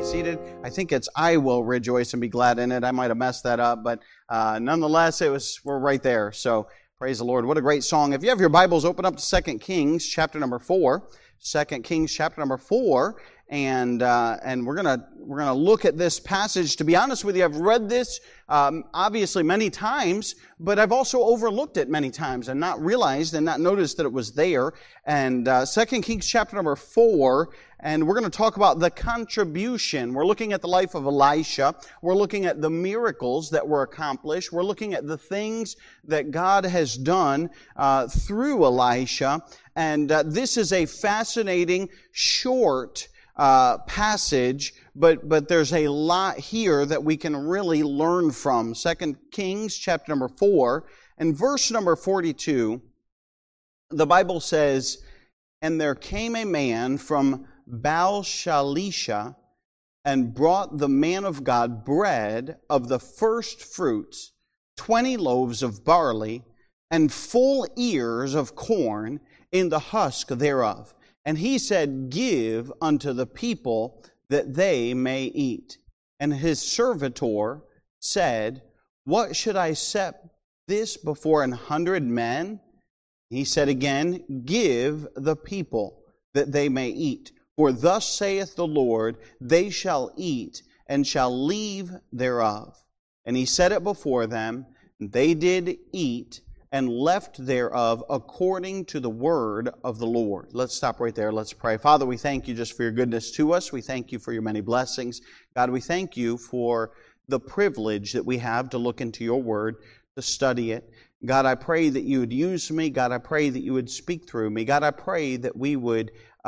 seated. I think it's I will rejoice and be glad in it. I might have messed that up, but nonetheless, we're right there. So praise the Lord. What a great song. If you have your Bibles, open up to 2 Kings chapter number 4. 2 Kings chapter number 4. And we're gonna look at this passage. To be honest with you, I've read this obviously many times, but I've also overlooked it many times and not realized and not noticed that it was there. And 2 Kings chapter number 4, and we're going to talk about the contribution. We're looking at the life of Elisha. We're looking at the miracles that were accomplished. We're looking at the things that God has done through Elisha. And this is a fascinating, short passage, but there's a lot here that we can really learn from. 2 Kings chapter number 4 and verse number 42, the Bible says, "And there came a man from Baal-shalisha and brought the man of God bread of the first fruits, 20 loaves of barley, and full ears of corn in the husk thereof. And he said, Give unto the people that they may eat. And his servitor said, What should I set this before 100 men? He said again, Give the people that they may eat. For thus saith the Lord, They shall eat and shall leave thereof. And he set it before them, and they did eat and left thereof according to the word of the Lord." Let's stop right there. Let's pray. Father, we thank you just for your goodness to us. We thank you for your many blessings. God, we thank you for the privilege that we have to look into your word, to study it. God, I pray that you would use me. God, I pray that you would speak through me. God, I pray that we would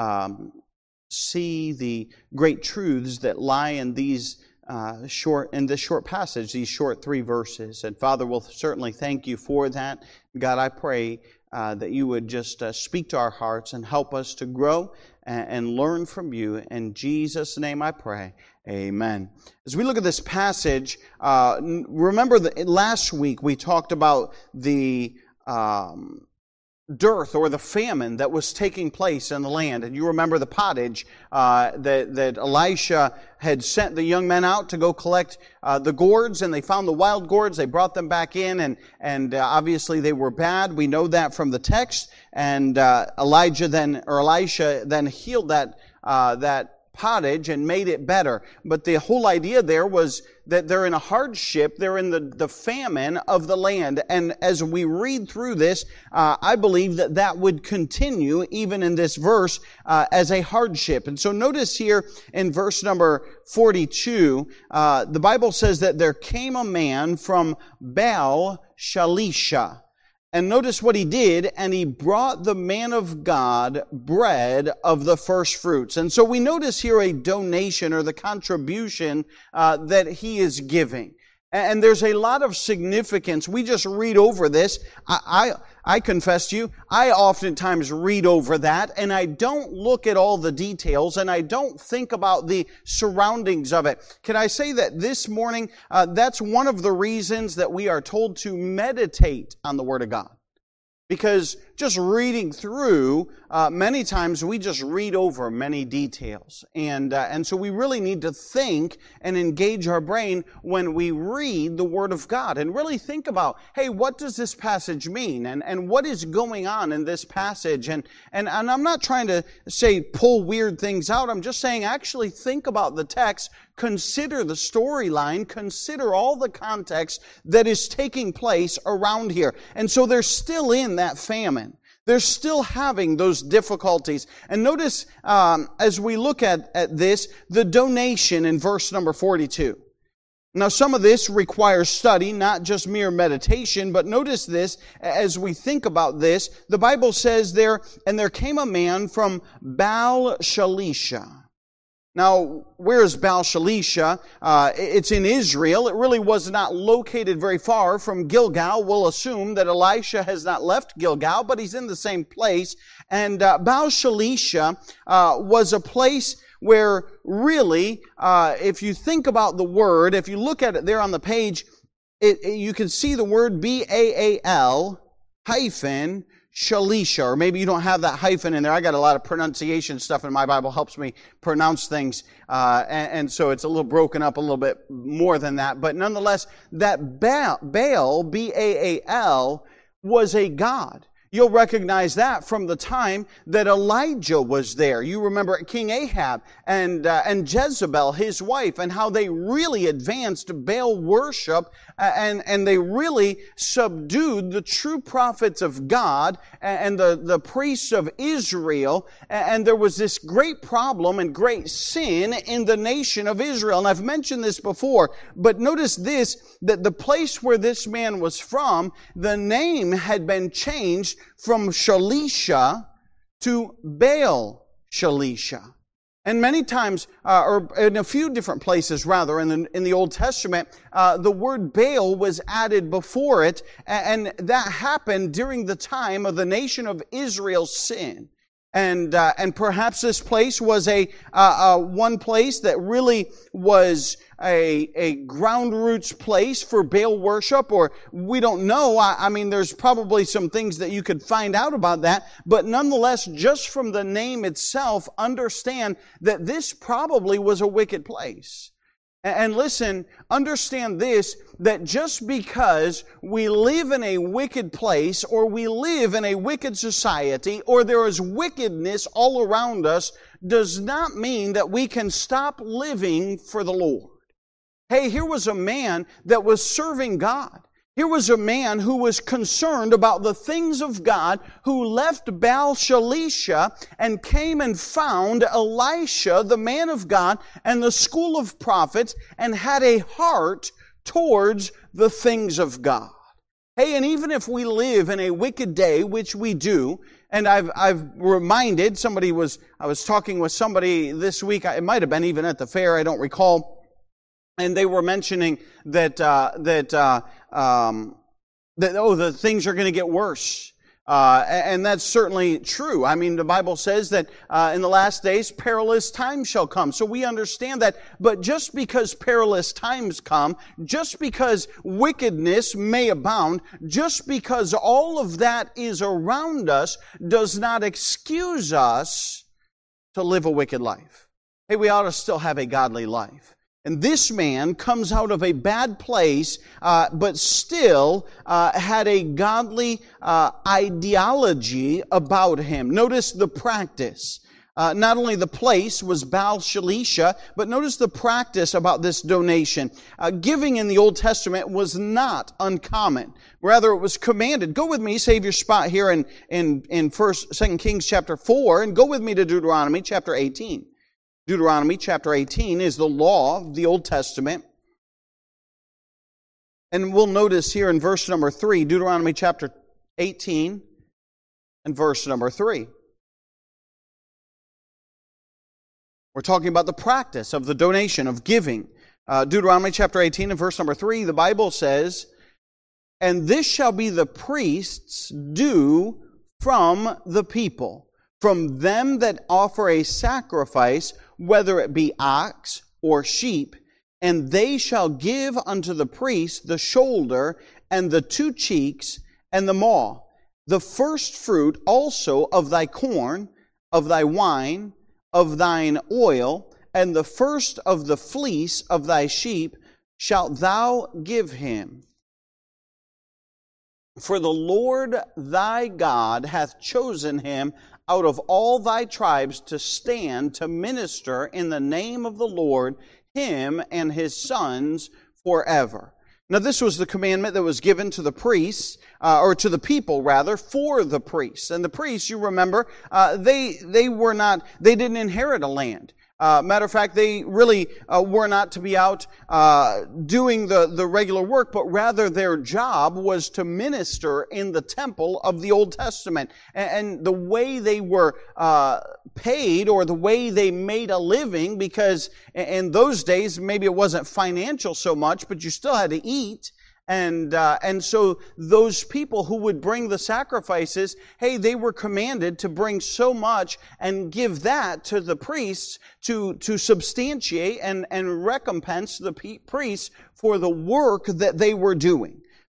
see the great truths that lie in this short passage, these short 3 verses. And Father, we'll certainly thank you for that. God, I pray that you would just speak to our hearts and help us to grow and learn from you. In Jesus' name I pray. Amen. As we look at this passage, remember that last week we talked about the dearth or the famine that was taking place in the land. And you remember the pottage that Elisha had sent the young men out to go collect the gourds, and they found the wild gourds. They brought them back in, and obviously they were bad. We know that from the text. And Elisha then healed that pottage and made it better. But the whole idea there was that they're in a hardship, they're in the famine of the land. And as we read through this, I believe that would continue even in this verse as a hardship. And so notice here in verse number 42, the Bible says that there came a man from Baal-shalisha. And notice what he did, and he brought the man of God bread of the first fruits. And so we notice here a donation or the contribution that he is giving. And there's a lot of significance. We just read over this. I confess to you, I oftentimes read over that, and I don't look at all the details, and I don't think about the surroundings of it. Can I say that this morning, that's one of the reasons that we are told to meditate on the Word of God? Because just reading through, many times we just read over many details. And so we really need to think and engage our brain when we read the Word of God and really think about, hey, what does this passage mean? And what is going on in this passage? And I'm not trying to say pull weird things out. I'm just saying actually think about the text, consider the storyline, consider all the context that is taking place around here. And so they're still in that famine. They're still having those difficulties. And notice, as we look at this, the donation in verse number 42. Now, some of this requires study, not just mere meditation, but notice this, as we think about this, the Bible says there, and there came a man from Baal-shalisha. Now, where is Baal-shalisha? It's in Israel. It really was not located very far from Gilgal. We'll assume that Elisha has not left Gilgal, but he's in the same place. And Baal-shalisha was a place where really, if you think about the word, if you look at it there on the page, you can see the word Baal hyphen Shalisha, or maybe you don't have that hyphen in there. I got a lot of pronunciation stuff in my Bible, helps me pronounce things, and so it's a little broken up a little bit more than that. But nonetheless, that Baal, B-A-A-L, was a god. You'll recognize that from the time that Elijah was there. You remember King Ahab and Jezebel, his wife, and how they really advanced Baal worship, and they really subdued the true prophets of God and the priests of Israel. And there was this great problem and great sin in the nation of Israel. And I've mentioned this before, but notice this, that the place where this man was from, the name had been changed from Shalisha to Baal Shalisha. And many times, or in a few different places rather, in the Old Testament, the word Baal was added before it, and that happened during the time of the nation of Israel's sin. And perhaps this place was a one place that really was a ground roots place for Baal worship, or we don't know. I mean, there's probably some things that you could find out about that, but nonetheless, just from the name itself, understand that this probably was a wicked place. And listen, understand this, that just because we live in a wicked place, or we live in a wicked society, or there is wickedness all around us, does not mean that we can stop living for the Lord. Hey, here was a man that was serving God. Here was a man who was concerned about the things of God, who left Baal Shalisha and came and found Elisha, the man of God, and the school of prophets, and had a heart towards the things of God. Hey, and even if we live in a wicked day, which we do, and I've reminded I was talking with somebody this week, it might have been even at the fair, I don't recall, and they were mentioning that the things are going to get worse. And that's certainly true. I mean, the Bible says that in the last days, perilous times shall come. So we understand that. But just because perilous times come, just because wickedness may abound, just because all of that is around us, does not excuse us to live a wicked life. Hey, we ought to still have a godly life. And this man comes out of a bad place, but still had a godly ideology about him. Notice the practice. Not only the place was Baal Shalisha, but notice the practice about this donation. Giving in the Old Testament was not uncommon. Rather, it was commanded. Go with me, save your spot here in 2 Kings chapter 4, and go with me to Deuteronomy chapter 18. Deuteronomy chapter 18 is the law of the Old Testament. And we'll notice here in verse number 3, Deuteronomy chapter 18 and verse number 3. We're talking about the practice of the donation, of giving. Deuteronomy chapter 18 and verse number 3, the Bible says, "And this shall be the priest's due from the people, from them that offer a sacrifice, whether it be ox or sheep, and they shall give unto the priest the shoulder and the 2 cheeks and the maw, the first fruit also of thy corn, of thy wine, of thine oil, and the first of the fleece of thy sheep shalt thou give him. For the Lord thy God hath chosen him out of all thy tribes to stand to minister in the name of the Lord, him and his sons forever." Now this was the commandment that was given to the priests, or to the people rather, for the priests. And the priests, you remember, they didn't inherit a land. Matter of fact, they really were not to be out doing the regular work, but rather their job was to minister in the temple of the Old Testament. And the way they were paid, or the way they made a living, because in those days maybe it wasn't financial so much, but you still had to eat. And so those people who would bring the sacrifices, hey, they were commanded to bring so much and give that to the priests to substantiate and recompense the priests for the work that they were doing.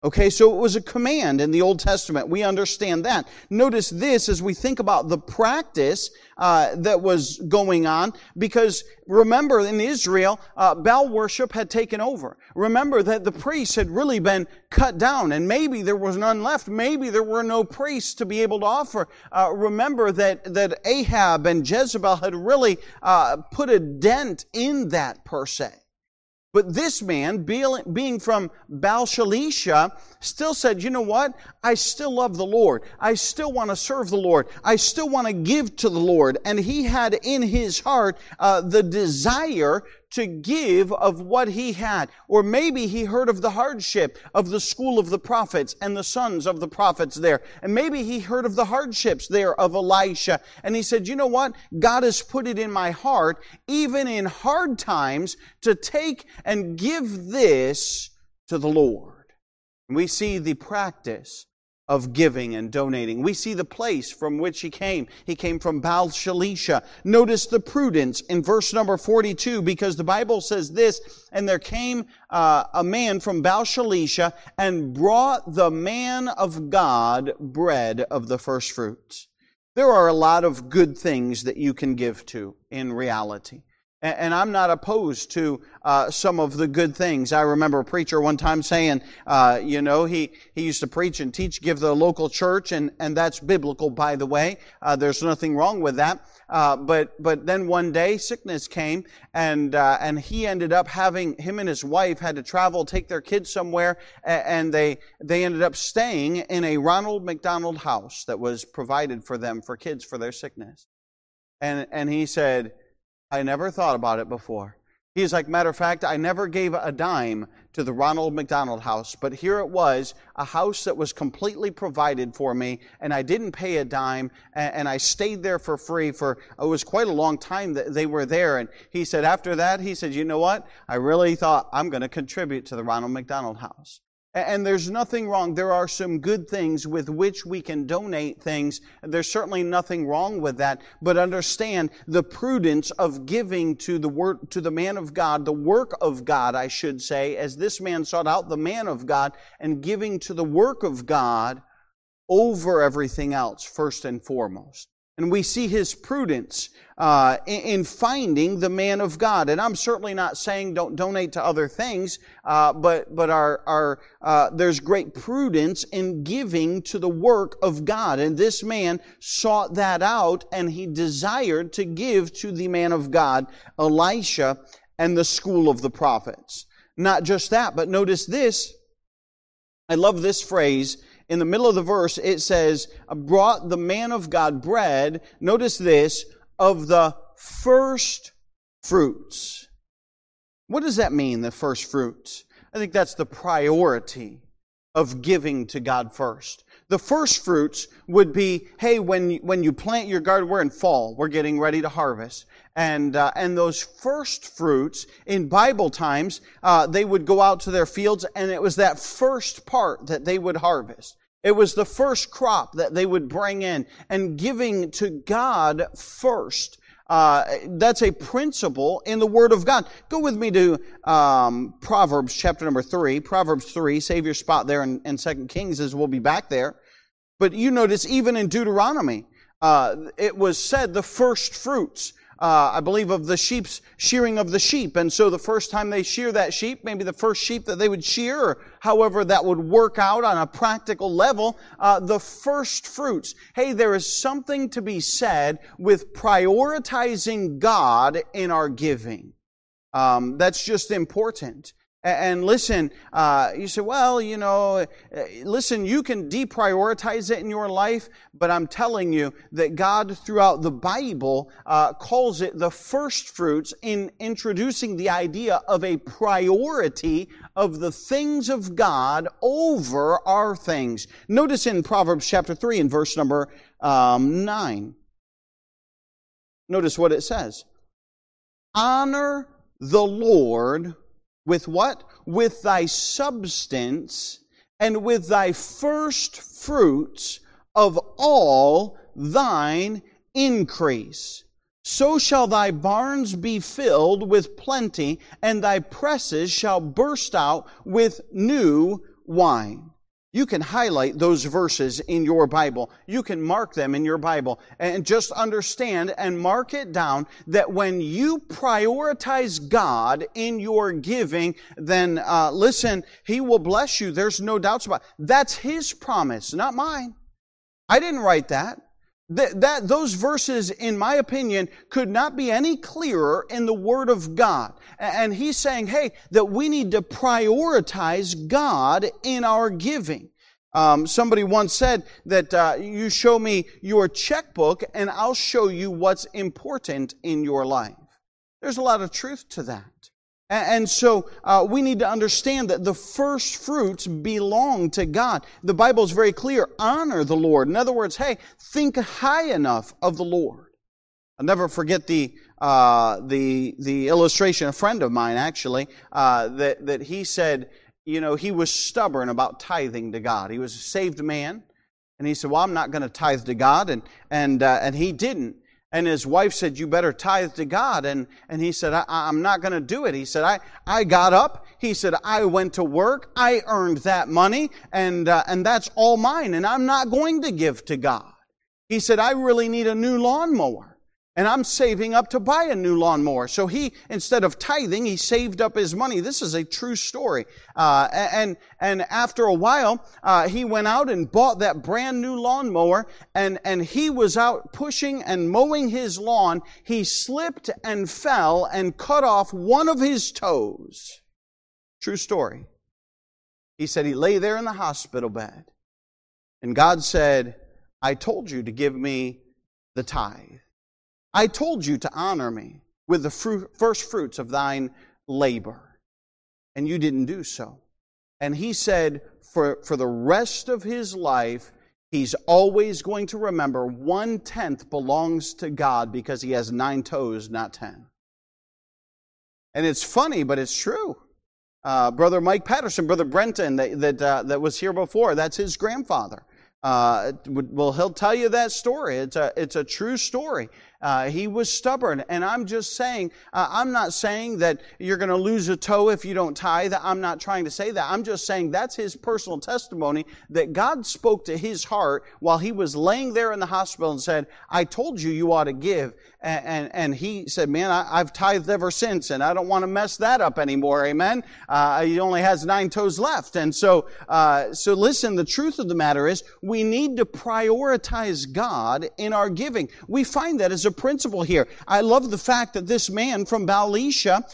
Okay, so it was a command in the Old Testament. We understand that. Notice this as we think about the practice that was going on, because remember in Israel, Baal worship had taken over. Remember that the priests had really been cut down, and maybe there was none left. Maybe there were no priests to be able to offer. Remember that Ahab and Jezebel had really put a dent in that per se. But this man, being from Baal-Shalisha, still said, you know what? I still love the Lord. I still want to serve the Lord. I still want to give to the Lord. And he had in his heart the desire to give of what he had. Or maybe he heard of the hardship of the school of the prophets and the sons of the prophets there. And maybe he heard of the hardships there of Elisha. And he said, you know what? God has put it in my heart, even in hard times, to take and give this to the Lord. And we see the practice of giving and donating. We see the place from which he came. He came from Baal-Shalisha. Notice the prudence in verse number 42, because the Bible says this, and there came a man from Baal-Shalisha and brought the man of God bread of the first fruits. There are a lot of good things that you can give to in reality. And I'm not opposed to some of the good things. I remember a preacher one time saying, he used to preach and teach, give the local church, and that's biblical, by the way. There's nothing wrong with that. But then one day sickness came, and he ended up him and his wife had to travel, take their kids somewhere, and they ended up staying in a Ronald McDonald house that was provided for them for kids for their sickness. And he said, I never thought about it before. He's like, matter of fact, I never gave a dime to the Ronald McDonald House, but here it was, a house that was completely provided for me, and I didn't pay a dime, and I stayed there for free it was quite a long time that they were there. And he said, after that, he said, you know what? I really thought I'm going to contribute to the Ronald McDonald House. And there's nothing wrong. There are some good things with which we can donate things. There's certainly nothing wrong with that. But understand the prudence of giving to the man of God, the work of God, I should say, as this man sought out the man of God, and giving to the work of God over everything else, first and foremost. And we see his prudence in finding the man of God. And I'm certainly not saying don't donate to other things, but there's great prudence in giving to the work of God. And this man sought that out, and he desired to give to the man of God, Elisha, and the school of the prophets. Not just that, but notice this. I love this phrase. In the middle of the verse, it says, brought the man of God bread, notice this, of the first fruits. What does that mean, the first fruits? I think that's the priority of giving to God first. The first fruits would be, hey, when you plant your garden, we're in fall, we're getting ready to harvest. And those first fruits, in Bible times, they would go out to their fields, and it was that first part that they would harvest. It was the first crop that they would bring in, and giving to God first. That's a principle in the Word of God. Go with me to Proverbs chapter number 3. Proverbs 3, save your spot there in 2 Kings, as we'll be back there. But you notice even in Deuteronomy, it was said the first fruits. I believe of the shearing of the sheep. And so the first time they shear that sheep, maybe the first sheep that they would shear, or however that would work out on a practical level, the first fruits. Hey, there is something to be said with prioritizing God in our giving. That's just important. And listen, you say, well, listen, you can deprioritize it in your life, but I'm telling you that God throughout the Bible calls it the first fruits in introducing the idea of a priority of the things of God over our things. Notice in Proverbs chapter 3 and verse number 9. Notice what it says. Honor the Lord with what? With thy substance and with thy first fruits of all thine increase. So shall thy barns be filled with plenty, and thy presses shall burst out with new wine. You can highlight those verses in your Bible. You can mark them in your Bible. And just understand and mark it down that when you prioritize God in your giving, then listen, He will bless you. There's no doubts about it. That's His promise, not mine. I didn't write that. Those verses, in my opinion, could not be any clearer in the Word of God. And He's saying, hey, that we need to prioritize God in our giving. Somebody once said that you show me your checkbook and I'll show you what's important in your life. There's a lot of truth to that. And so we need to understand that the first fruits belong to God. The Bible is very clear. Honor the Lord. In other words, hey, think high enough of the Lord. I'll never forget the illustration. A friend of mine, actually, that he said, you know, he was stubborn about tithing to God. He was a saved man, and he said, well, I'm not going to tithe to God, and he didn't. And his wife said, you better tithe to God. And he said, I'm not going to do it. He said, I got up. He said, I went to work. I earned that money. And that's all mine. And I'm not going to give to God. He said, I really need a new lawnmower. And I'm saving up to buy a new lawnmower. So he, instead of tithing, he saved up his money. This is a true story. And after a while, he went out and bought that brand new lawnmower. And he was out pushing and mowing his lawn. He slipped and fell and cut off one of his toes. True story. He said he lay there in the hospital bed. And God said, I told you to give me the tithe. I told you to honor me with the first fruits of thine labor, and you didn't do so. And he said for the rest of his life, he's always going to remember 1/10 belongs to God because he has 9 toes, not 10. And it's funny, but it's true. Brother Mike Patterson, Brother Brenton, that was here before, that's his grandfather. Well, he'll tell you that story. It's a true story. He was stubborn, and I'm just saying, I'm not saying that you're going to lose a toe if you don't tithe. I'm not trying to say that. I'm just saying that's his personal testimony that God spoke to his heart while he was laying there in the hospital and said, I told you you ought to give. And he said, man, I've tithed ever since, and I don't want to mess that up anymore. Amen. He only has 9 toes left. And so listen, the truth of the matter is we need to prioritize God in our giving. We find that as a principle here. I love the fact that this man from Baal-shalisha,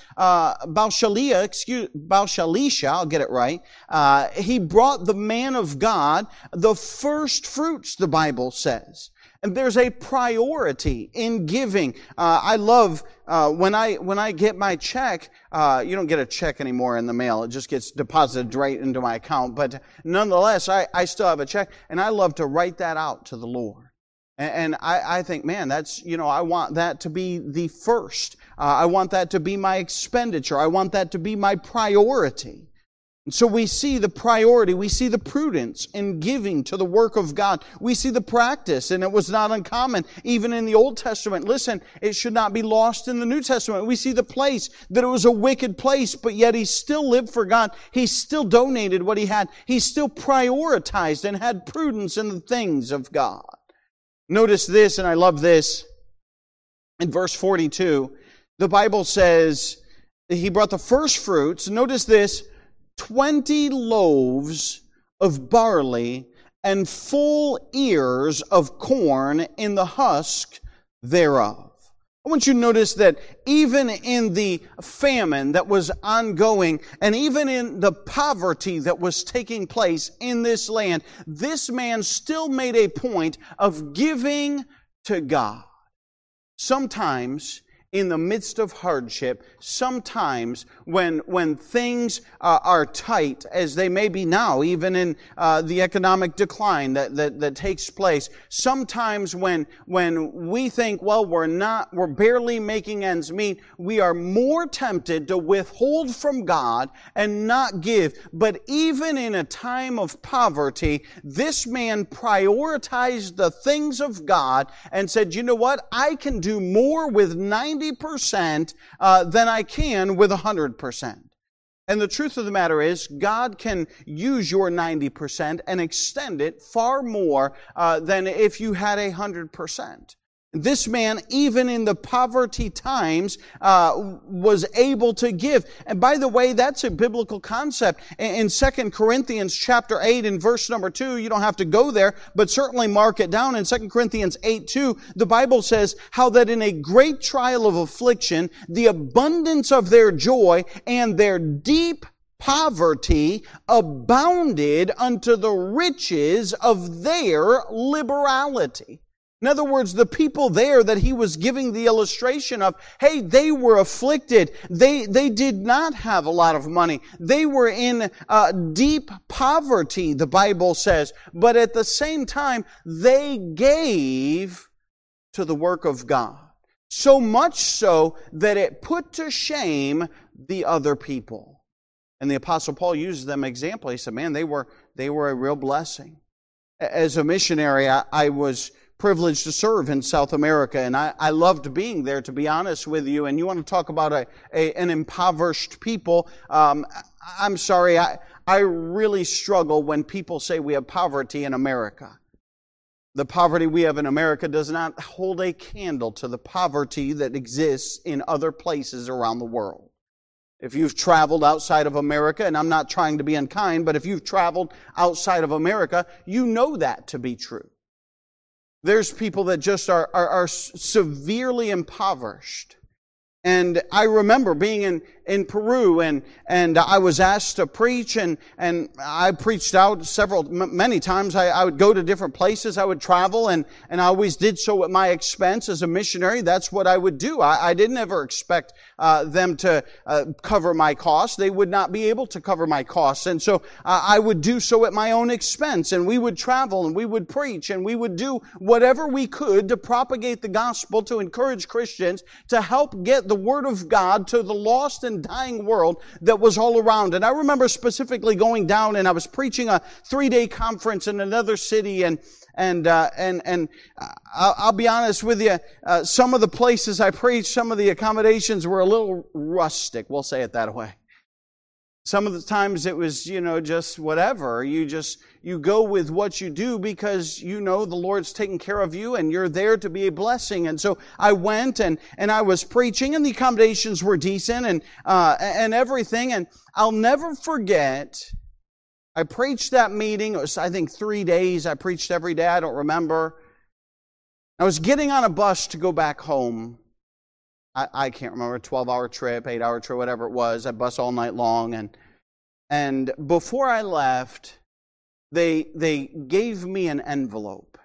I'll get it right, he brought the man of God the first fruits, the Bible says. And there's a priority in giving. I love when I get my check. You don't get a check anymore in the mail; it just gets deposited right into my account. But nonetheless, I still have a check, and I love to write that out to the Lord. And I think, man, that's, I want that to be the first. I want that to be my expenditure. I want that to be my priority. And so we see the priority, we see the prudence in giving to the work of God. We see the practice, and it was not uncommon, even in the Old Testament. Listen, it should not be lost in the New Testament. We see the place, that it was a wicked place, but yet he still lived for God. He still donated what he had. He still prioritized and had prudence in the things of God. Notice this, and I love this. In verse 42, the Bible says that he brought the first fruits. Notice this, 20 loaves of barley and full ears of corn in the husk thereof. I want you to notice that even in the famine that was ongoing, and even in the poverty that was taking place in this land, this man still made a point of giving to God. Sometimes in the midst of hardship, sometimes when things are tight, as they may be now, even in the economic decline that takes place, sometimes when we think, well, we're barely making ends meet, we are more tempted to withhold from God and not give. But even in a time of poverty, this man prioritized the things of God and said, you know what? I can do more with 90% than I can with 100%. And the truth of the matter is, God can use your 90% and extend it far more than if you had 100%. This man, even in the poverty times, was able to give. And by the way, that's a biblical concept. In 2 Corinthians chapter 8 and verse number 2, you don't have to go there, but certainly mark it down. In 2 Corinthians 8:2, the Bible says, how that in a great trial of affliction, the abundance of their joy and their deep poverty abounded unto the riches of their liberality. In other words, the people there that he was giving the illustration of, hey, they were afflicted. They did not have a lot of money. They were in deep poverty, the Bible says. But at the same time, they gave to the work of God. So much so that it put to shame the other people. And the Apostle Paul uses them example. He said, man, they were a real blessing. As a missionary, I was privileged to serve in South America, and I loved being there, to be honest with you. And you want to talk about an impoverished people, I'm sorry, I really struggle when people say we have poverty in America. The poverty we have in America does not hold a candle to the poverty that exists in other places around the world. If you've traveled outside of America, and I'm not trying to be unkind, but if you've traveled outside of America, you know that to be true. There's people that just are severely impoverished. And I remember being in Peru, and I was asked to preach, and I preached out many times. I would go to different places, I would travel, and I always did so at my expense as a missionary. That's what I would do. I didn't ever expect them to cover my costs. They would not be able to cover my costs. And so I would do so at my own expense, and we would travel, and we would preach, and we would do whatever we could to propagate the gospel, to encourage Christians, to help get the Word of God to the lost and dying world that was all around. And I remember specifically going down, and I was preaching a 3-day conference in another city, and I'll be honest with you, some of the places I preached, some of the accommodations were a little rustic, we'll say it that way. Some of the times it was, just whatever. You go with what you do because you know the Lord's taking care of you and you're there to be a blessing. And so I went and I was preaching, and the accommodations were decent and everything. And I'll never forget, I preached that meeting. It was, I think, 3 days. I preached every day. I don't remember. I was getting on a bus to go back home. I can't remember, a 12-hour trip, 8-hour trip, whatever it was. I bus all night long. And before I left, they gave me an envelope.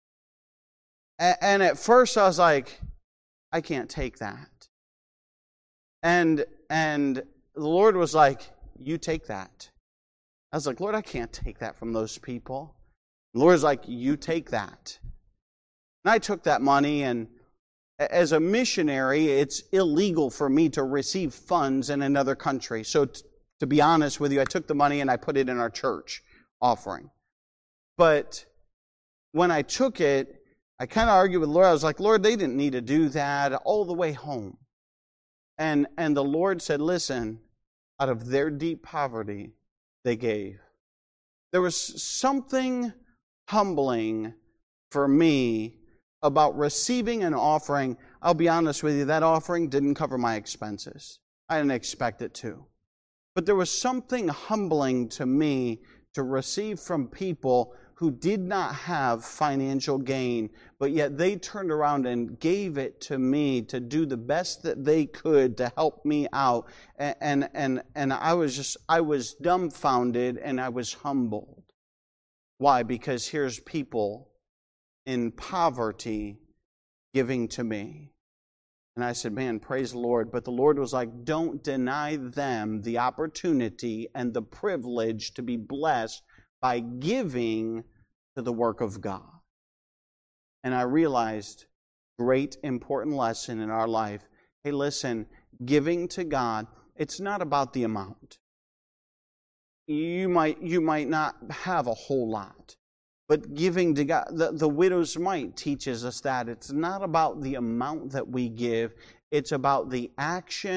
And at first I was like, I can't take that. And the Lord was like, you take that. I was like, Lord, I can't take that from those people. The Lord was like, you take that. And I took that money, and as a missionary, it's illegal for me to receive funds in another country. So to be honest with you, I took the money and I put it in our church offering. But when I took it, I kind of argued with the Lord. I was like, Lord, they didn't need to do that all the way home. And the Lord said, listen, out of their deep poverty, they gave. There was something humbling for me about receiving an offering. I'll be honest with you, that offering didn't cover my expenses. I didn't expect it to. But there was something humbling to me to receive from people who did not have financial gain, but yet they turned around and gave it to me to do the best that they could to help me out. And I was dumbfounded and I was humbled. Why? Because here's people in poverty giving to me. And I said, man, praise the Lord. But the Lord was like, don't deny them the opportunity and the privilege to be blessed by giving to the work of God. And I realized, great important lesson in our life. Hey, listen, giving to God, it's not about the amount. You might not have a whole lot. But giving to God, the widow's mite teaches us that it's not about the amount that we give. It's about the action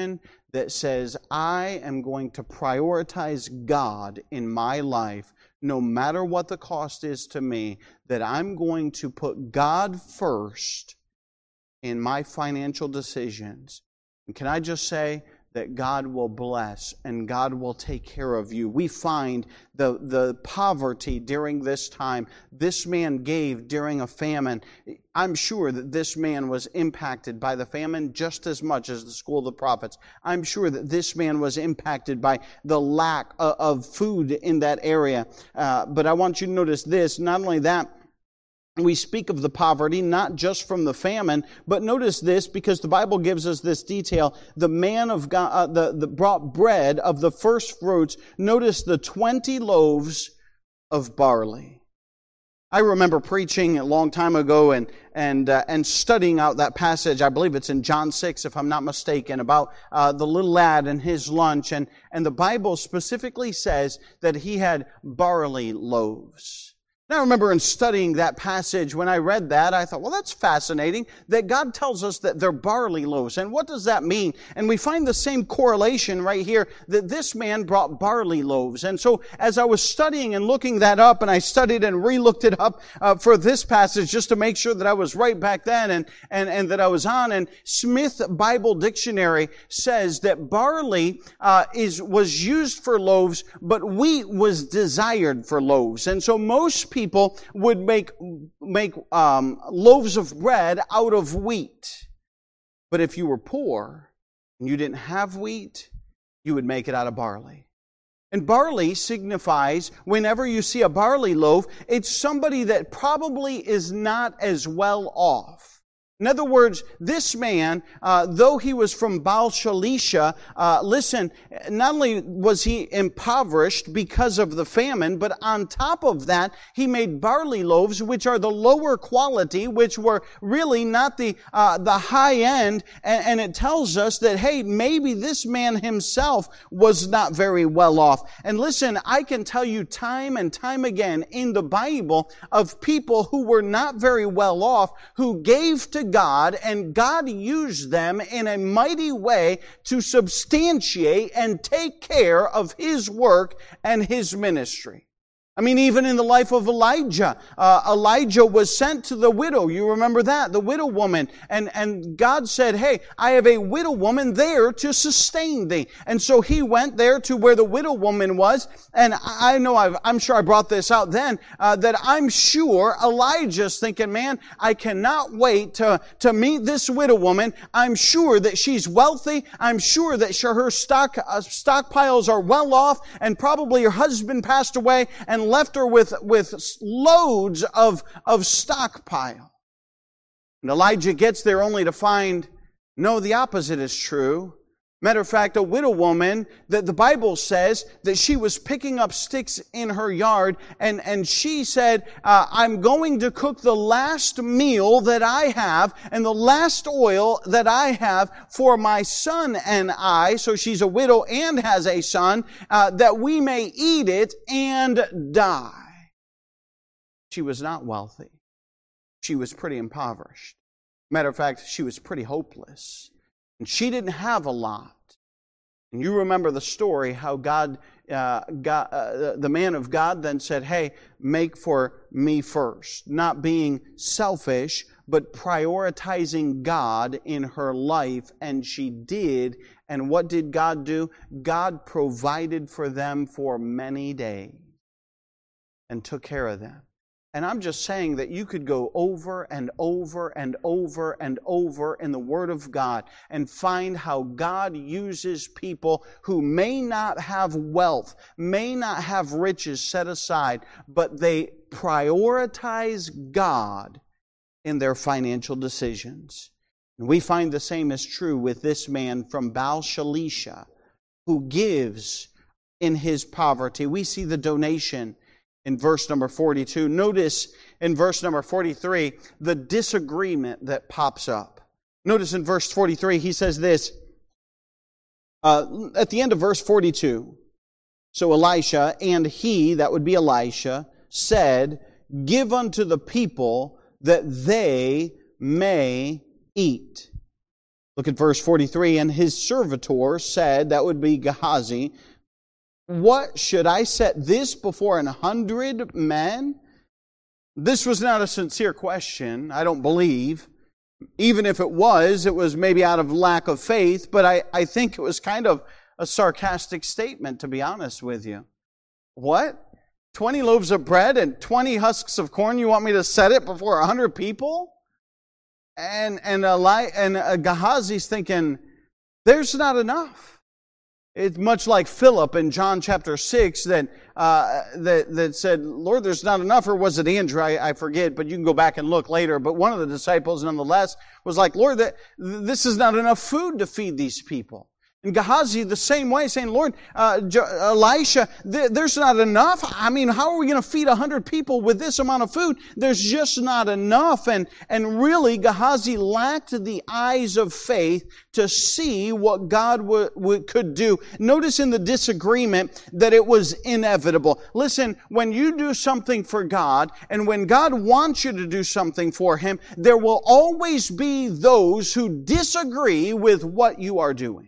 that says, I am going to prioritize God in my life, no matter what the cost is to me, that I'm going to put God first in my financial decisions. And can I just say that God will bless and God will take care of you? We find the poverty during this time. This man gave during a famine. I'm sure that this man was impacted by the famine just as much as the school of the prophets. I'm sure that this man was impacted by the lack of food in that area. But I want you to notice this. Not only that, we speak of the poverty, not just from the famine, but notice this, because the Bible gives us this detail. The man of God, brought bread of the first fruits. Notice the 20 loaves of barley. I remember preaching a long time ago and studying out that passage. I believe it's in John 6, if I'm not mistaken, about the little lad and his lunch. And the Bible specifically says that he had barley loaves. And I remember in studying that passage, when I read that, I thought, well, that's fascinating that God tells us that they're barley loaves. And what does that mean? And we find the same correlation right here, that this man brought barley loaves. And so as I was studying and looking that up, and I studied and re-looked it up for this passage just to make sure that I was right back then and that I was on. And Smith Bible Dictionary says that barley was used for loaves, but wheat was desired for loaves. And so most people would make loaves of bread out of wheat. But if you were poor and you didn't have wheat, you would make it out of barley. And barley signifies, whenever you see a barley loaf, it's somebody that probably is not as well off. In other words, this man, though he was from Baal Shalisha, listen, not only was he impoverished because of the famine, but on top of that, he made barley loaves, which are the lower quality, which were really not the high end. And it tells us that, hey, maybe this man himself was not very well off. And listen, I can tell you time and time again in the Bible of people who were not very well off, who gave to God, and God used them in a mighty way to substantiate and take care of His work and His ministry. I mean, even in the life of Elijah, Elijah was sent to the widow. You remember that, the widow woman. And God said, hey, I have a widow woman there to sustain thee. And so he went there to where the widow woman was. And I know, I'm sure I brought this out then, that I'm sure Elijah's thinking, man, I cannot wait to meet this widow woman. I'm sure that she's wealthy. I'm sure that her stockpiles are well off, and probably her husband passed away and left her with loads of stockpile. And Elijah gets there only to find, no, the opposite is true. Matter of fact, a widow woman, that the Bible says that she was picking up sticks in her yard, and she said, I'm going to cook the last meal that I have and the last oil that I have for my son and I. So she's a widow and has a son, that we may eat it and die. She was not wealthy. She was pretty impoverished. Matter of fact, she was pretty hopeless. And she didn't have a lot. And you remember the story how the man of God then said, hey, make for me first. Not being selfish, but prioritizing God in her life. And she did. And what did God do? God provided for them for many days and took care of them. And I'm just saying that you could go over and over and over and over in the Word of God and find how God uses people who may not have wealth, may not have riches set aside, but they prioritize God in their financial decisions. And we find the same is true with this man from Baal Shalisha, who gives in his poverty. We see the donation in verse number 42. Notice in verse number 43, the disagreement that pops up. Notice in verse 43, he says this, at the end of verse 42, so Elisha and he, that would be Elisha, said, give unto the people that they may eat. Look at verse 43. And his servitor said, that would be Gehazi, what, should I set this before 100 men? This was not a sincere question, I don't believe. Even if it was maybe out of lack of faith, but I think it was kind of a sarcastic statement, to be honest with you. What? 20 loaves of bread and 20 husks of corn, you want me to set it before 100 people? And Gehazi's thinking, there's not enough. It's much like Philip in John chapter 6 that said, Lord, there's not enough, or was it Andrew? I forget, but you can go back and look later. But one of the disciples, nonetheless, was like, Lord, this is not enough food to feed these people. And Gehazi, the same way, saying, Lord, Elisha, there's not enough. I mean, how are we going to feed 100 people with this amount of food? There's just not enough. And really, Gehazi lacked the eyes of faith to see what God could do. Notice in the disagreement that it was inevitable. Listen, when you do something for God, and when God wants you to do something for Him, there will always be those who disagree with what you are doing.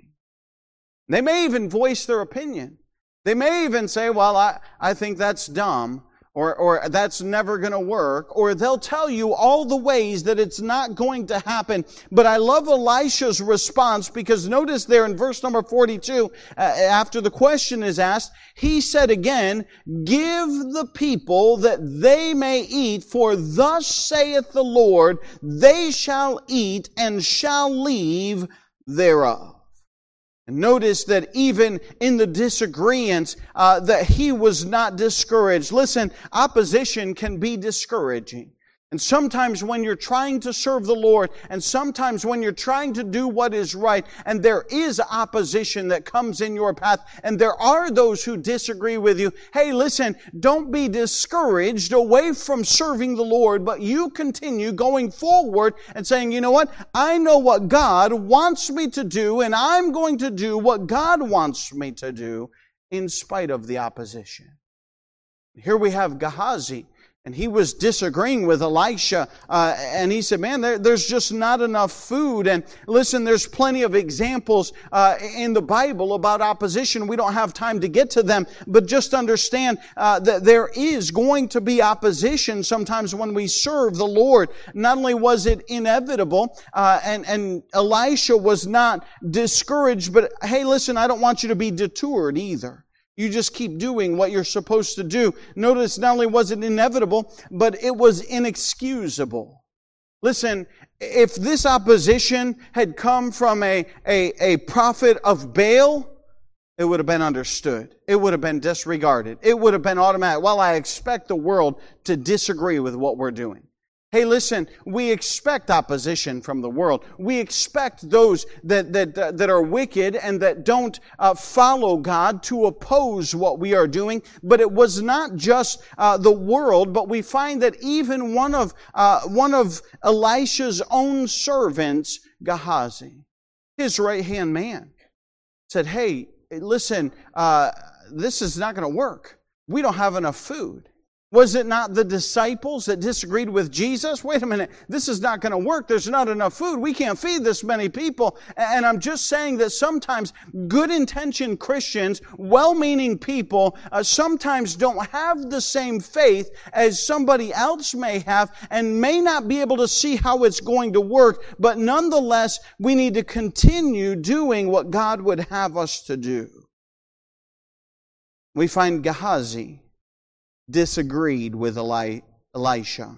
They may even voice their opinion. They may even say, well, I think that's dumb, or that's never going to work, or they'll tell you all the ways that it's not going to happen. But I love Elisha's response, because notice there in verse number 42, after the question is asked, he said again, give the people that they may eat, for thus saith the Lord, they shall eat and shall leave thereof. And notice that even in the disagreements, that he was not discouraged. Listen, opposition can be discouraging. And sometimes when you're trying to serve the Lord, and sometimes when you're trying to do what is right, and there is opposition that comes in your path, and there are those who disagree with you, hey, listen, don't be discouraged away from serving the Lord, but you continue going forward and saying, you know what? I know what God wants me to do, and I'm going to do what God wants me to do in spite of the opposition. Here we have Gehazi. And he was disagreeing with Elisha, and he said, man, there's just not enough food. And listen, there's plenty of examples in the Bible about opposition. We don't have time to get to them, but just understand that there is going to be opposition sometimes when we serve the Lord. Not only was it inevitable, and Elisha was not discouraged, but hey, listen, I don't want you to be detoured either. You just keep doing what you're supposed to do. Notice not only was it inevitable, but it was inexcusable. Listen, if this opposition had come from a prophet of Baal, it would have been understood. It would have been disregarded. It would have been automatic. Well, I expect the world to disagree with what we're doing. Hey, listen, we expect opposition from the world. We expect those that are wicked and that don't follow God to oppose what we are doing. But it was not just the world, but we find that even one of Elisha's own servants, Gehazi, his right-hand man, said, hey, listen, this is not going to work. We don't have enough food. Was it not the disciples that disagreed with Jesus? Wait a minute, this is not going to work. There's not enough food. We can't feed this many people. And I'm just saying that sometimes good-intentioned Christians, well-meaning people, sometimes don't have the same faith as somebody else may have and may not be able to see how it's going to work. But nonetheless, we need to continue doing what God would have us to do. We find Gehazi disagreed with Elisha.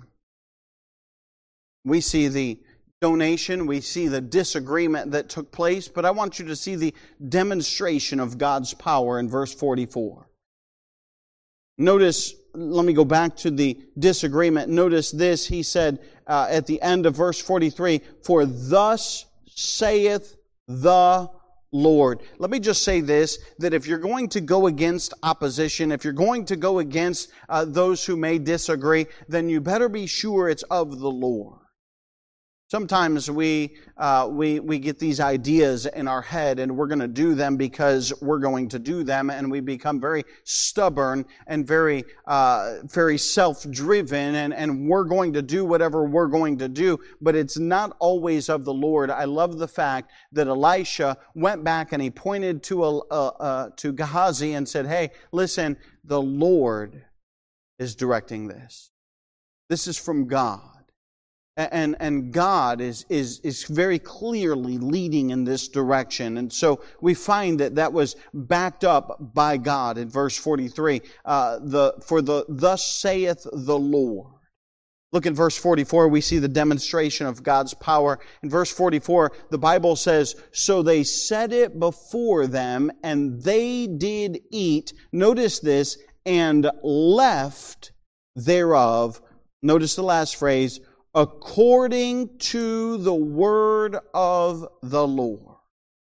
We see the donation, we see the disagreement that took place, but I want you to see the demonstration of God's power in verse 44. Notice, let me go back to the disagreement. Notice this, he said at the end of verse 43, for thus saith the Lord. Let me just say this, that if you're going to go against opposition, if you're going to go against those who may disagree, then you better be sure it's of the Lord. Sometimes we get these ideas in our head and we're going to do them because we're going to do them, and we become very stubborn and very self-driven, and we're going to do whatever we're going to do, but it's not always of the Lord. I love the fact that Elisha went back and he pointed to Gehazi and said, hey, listen, the Lord is directing this. This is from God. And God is very clearly leading in this direction. And so we find that was backed up by God in verse 43. Thus saith the Lord. Look at verse 44, we see the demonstration of God's power. In verse 44, the Bible says, so they set it before them, and they did eat. Notice this, and left thereof. Notice the last phrase, according to the word of the Lord.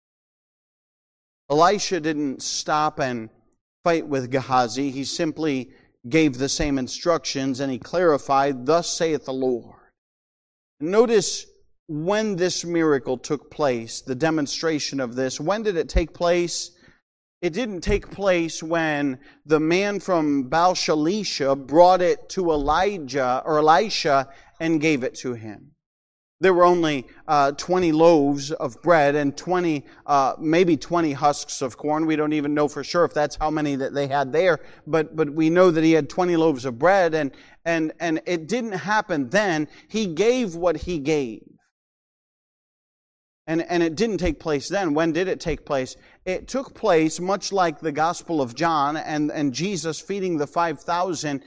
Elisha didn't stop and fight with Gehazi. He simply gave the same instructions, and he clarified, thus saith the Lord. Notice when this miracle took place, the demonstration of this. When did it take place? It didn't take place when the man from Baal-Shalisha brought it to Elisha and gave it to him. There were only 20 loaves of bread and maybe 20 husks of corn. We don't even know for sure if that's how many that they had there, but we know that he had 20 loaves of bread, and it didn't happen then. He gave what he gave. And it didn't take place then. When did it take place? It took place much like the Gospel of John and Jesus feeding the 5,000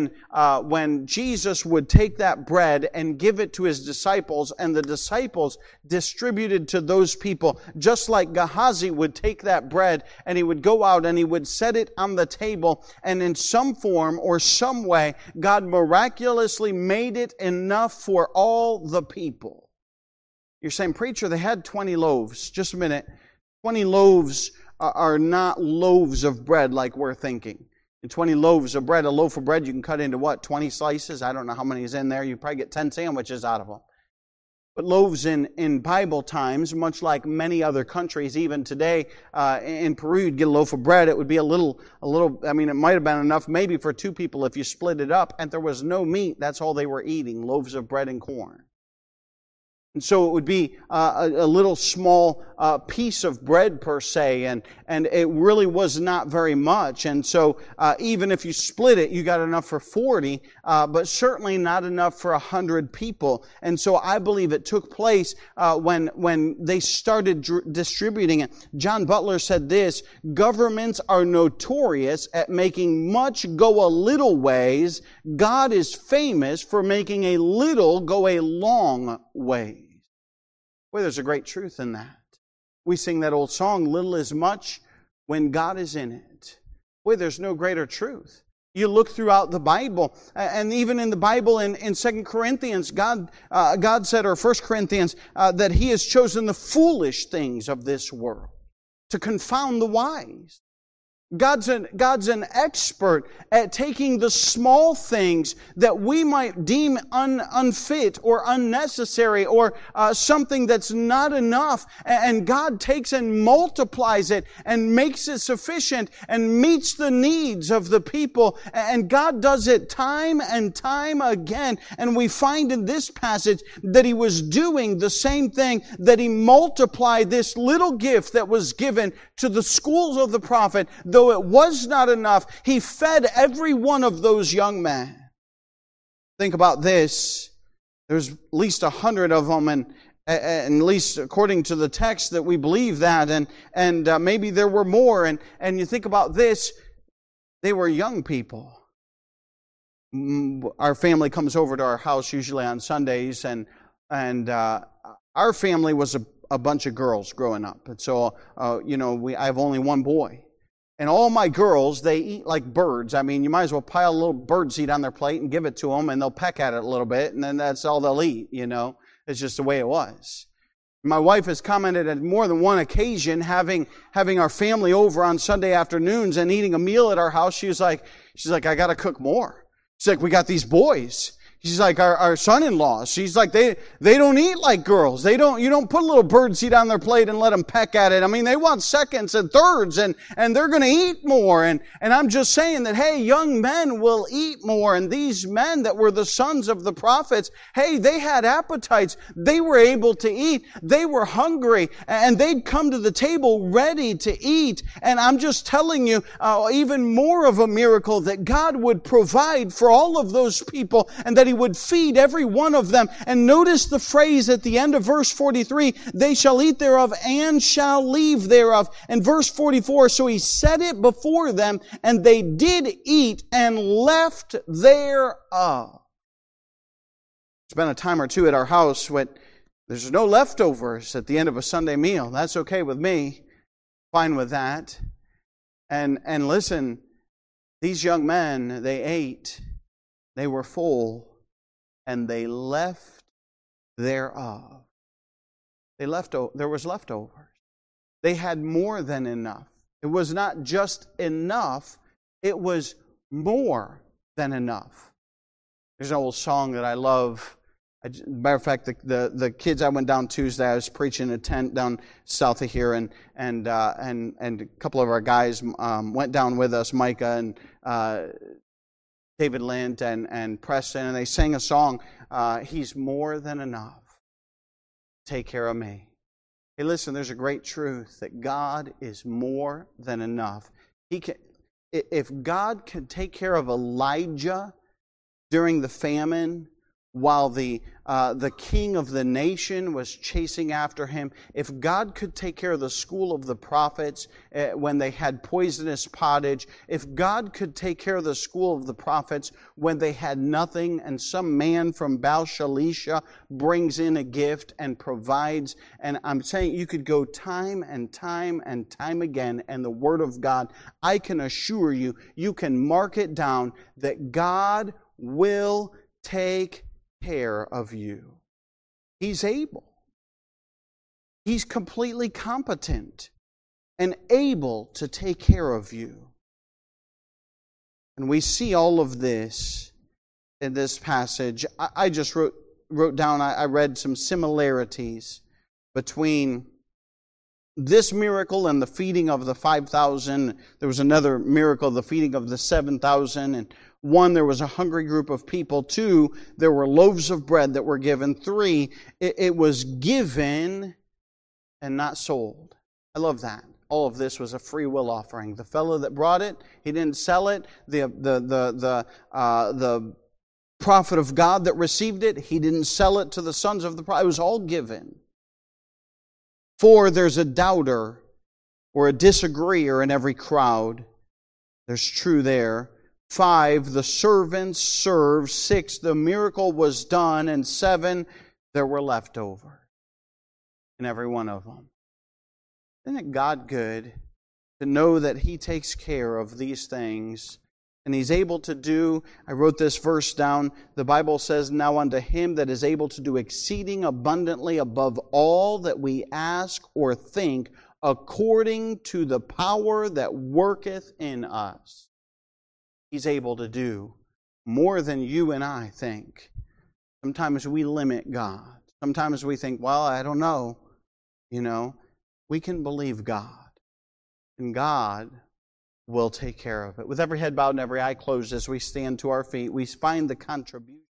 when Jesus would take that bread and give it to his disciples, and the disciples distributed to those people, just like Gehazi would take that bread and he would go out and he would set it on the table, and in some form or some way, God miraculously made it enough for all the people. You're saying, preacher, they had 20 loaves. Just a minute. 20 loaves are not loaves of bread like we're thinking. And 20 loaves of bread, a loaf of bread you can cut into what, 20 slices? I don't know how many is in there. You probably get 10 sandwiches out of them. But loaves in Bible times, much like many other countries, even today, in Peru, you'd get a loaf of bread. It would be a little, it might have been enough maybe for two people if you split it up, and there was no meat. That's all they were eating, loaves of bread and corn. And so it would be a little small piece of bread per se, and it really was not very much. And so even if you split it, you got enough for 40, but certainly not enough for 100 people. And so I believe it took place when they started distributing it. John Butler said this, governments are notorious at making much go a little ways. God is famous for making a little go a long way. Boy, there's a great truth in that. We sing that old song, little is much when God is in it. Boy, there's no greater truth. You look throughout the Bible, and even in the Bible in 2 Corinthians, God said, or 1 Corinthians, that He has chosen the foolish things of this world to confound the wise. God's an expert at taking the small things that we might deem unfit or unnecessary or something that's not enough, and God takes and multiplies it and makes it sufficient and meets the needs of the people, and God does it time and time again. And we find in this passage that He was doing the same thing, that He multiplied this little gift that was given to the schools of the prophet. Though it was not enough, He fed every one of those young men. Think about this. There's at least 100 of them, and at least according to the text that we believe that, and maybe there were more. And you think about this, they were young people. Our family comes over to our house usually on Sundays, and our family was a bunch of girls growing up. And so, I have only one boy. And all my girls, they eat like birds. I mean, you might as well pile a little bird seed on their plate and give it to them, and they'll peck at it a little bit, and then that's all they'll eat, It's just the way it was. My wife has commented at more than one occasion, having our family over on Sunday afternoons and eating a meal at our house. She's like, I got to cook more. She's like, we got these boys. She's like our son-in-law. She's like, they don't eat like girls. You don't put a little birdseed on their plate and let them peck at it. I mean, they want seconds and thirds and they're going to eat more. And I'm just saying that, hey, young men will eat more. And these men that were the sons of the prophets, hey, they had appetites. They were able to eat. They were hungry and they'd come to the table ready to eat. And I'm just telling you, even more of a miracle that God would provide for all of those people and that He would feed every one of them. And notice the phrase at the end of verse 43, they shall eat thereof and shall leave thereof. And verse 44, so He set it before them and they did eat and left thereof. Spent a time or two at our house when there's no leftovers at the end of a Sunday meal. That's okay with me. Fine with that. And listen, these young men, they ate, they were full, and they left thereof. There was leftovers. They had more than enough. It was not just enough, it was more than enough. There's an old song that I love. Matter of fact, the kids I went down Tuesday, I was preaching in a tent down south of here, and a couple of our guys went down with us, Micah and David Lint and Preston, and they sang a song, He's more than enough. Take care of me. Hey, listen, there's a great truth that God is more than enough. If God can take care of Elijah during the famine, while the king of the nation was chasing after him, if God could take care of the school of the prophets when they had poisonous pottage, if God could take care of the school of the prophets when they had nothing, and some man from Baal-Shalisha brings in a gift and provides, and I'm saying you could go time and time and time again, and the Word of God, I can assure you, you can mark it down that God will take care of you. He's able. He's completely competent and able to take care of you. And we see all of this in this passage. I just wrote down, I read some similarities between this miracle and the feeding of the 5,000. There was another miracle, the feeding of the 7,000. And 1, there was a hungry group of people. 2, there were loaves of bread that were given. 3, it was given and not sold. I love that. All of this was a free will offering. The fellow that brought it, he didn't sell it. The prophet of God that received it, he didn't sell it to the sons of the prophet. It was all given. 4, there's a doubter or a disagreeer in every crowd. There's true there. 5, the servants served. 6, the miracle was done. And 7, there were leftovers in every one of them. Isn't it God good to know that He takes care of these things? And He's able to do, I wrote this verse down, the Bible says, now unto Him that is able to do exceeding abundantly above all that we ask or think, according to the power that worketh in us. He's able to do more than you and I think. Sometimes we limit God. Sometimes we think, well, I don't know. We can believe God. And God will take care of it. With every head bowed and every eye closed as we stand to our feet, we find the contribution